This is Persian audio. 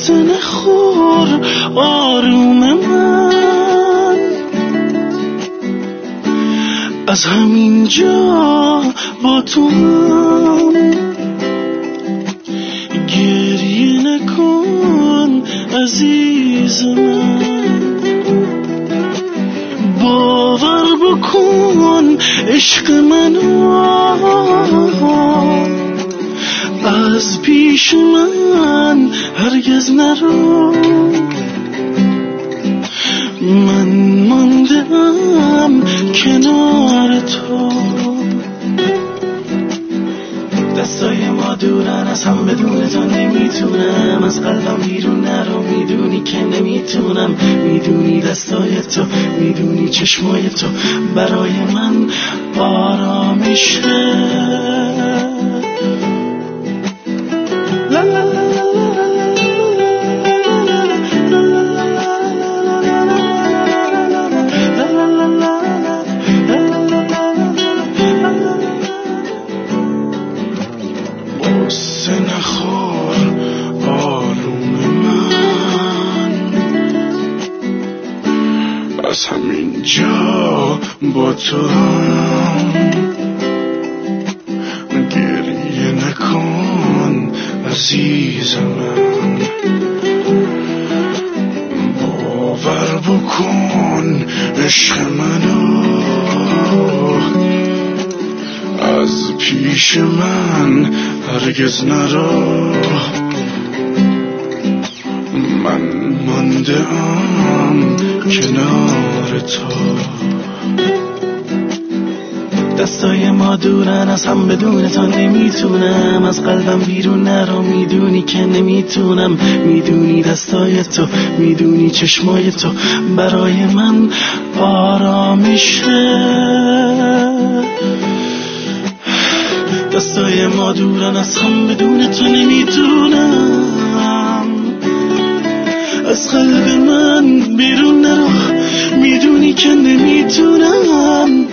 قصه نخور آروم من، از همین جا با تو هم گریه نکن عزیز من، باور بکن عشق منو از پیش من هرگز نرو، من ماندم کنار تو. دستای ما دورن از هم، بدون تو نمیتونم از قلبم بیرون نرو، میدونی که نمیتونم، میدونی دستای تو، میدونی چشمای تو برای من آرامیشه. قصه نخور آروم من، از همین جا با تو هم گریه نکن عزیز من، باور بکن عشق منو از پیش من هرگز نرو، من ماندم کنار تو. دستای ما دورن از هم، بدون تو نمیتونم از قلبم بیرون نرو، میدونی که نمیتونم، میدونی دستای تو، میدونی چشمای تو برای من آرامیشه. دستای ما دورن از هم، بدون تو نمیتونم از قلب من بیرون نرو، میدونی که نمیتونم،